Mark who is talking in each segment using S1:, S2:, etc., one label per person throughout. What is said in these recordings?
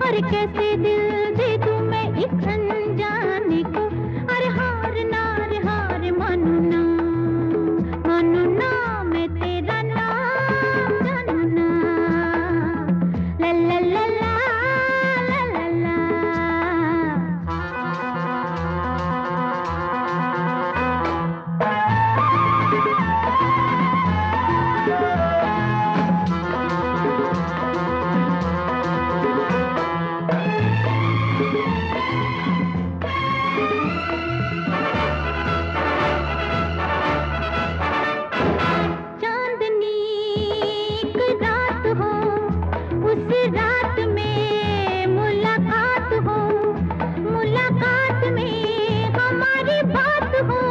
S1: अरे कैसे दिल दे दूं मैं एक अनजाने को। अरे हार ना रे हार मानू ना मैं तेरा नाम जानू ना। ला ला ला ला ला ला ला। रात में मुलाकात हो, मुलाकात में हमारी बात हो।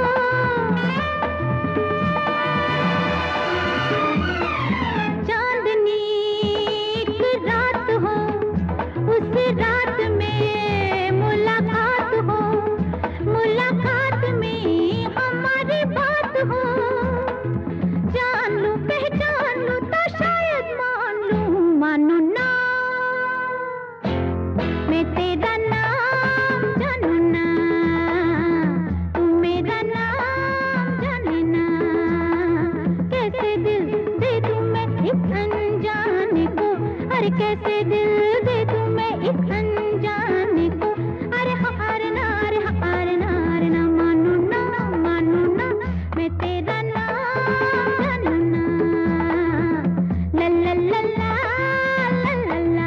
S1: चांदनी एक रात हो, उस रात में मुलाकात हो, मुलाकात में हमारी बात हो। जान लूं पहचान लूं तो शायद मान लूं मानो ना मैं तेरा नाम जानू ना। तू मेरा नाम जाने ना। कैसे दिल दे दूं मैं एक अनजाने को। अरे कैसे दिल दे दूं मैं एक अनजाने को। अरे हार ना रे हार ना मानू ना मैं तेरा नाम जानू ना। ला ला ला ला ला ला ला।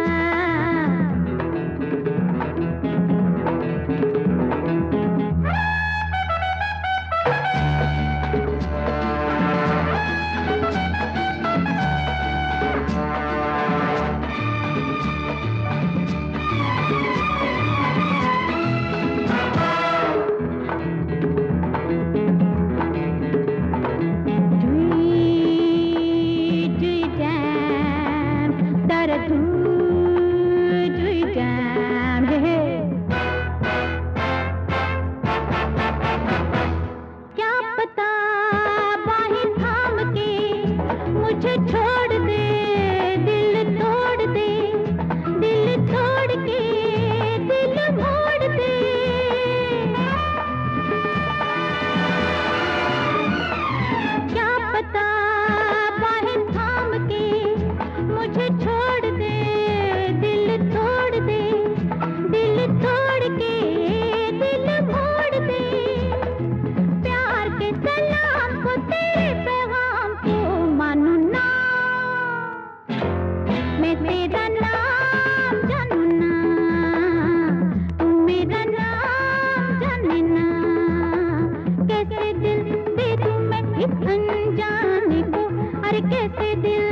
S1: मुझे छोड़ दे, दिल तोड़ दे, दिल तोड़ के दिल मोड़ दे। क्या पता बाहें थाम के मुझे छोड़ दे, दिल तोड़ दे, दिल तोड़ के दिल मोड़ दे। प्यार के सलाम को तेरे पैगाम को मानू ना मैं तेरा नाम जानू ना। तू मेरा नाम जाने ना। कैसे दिल दे दूं मैं एक अनजाने को। अरे कैसे दिल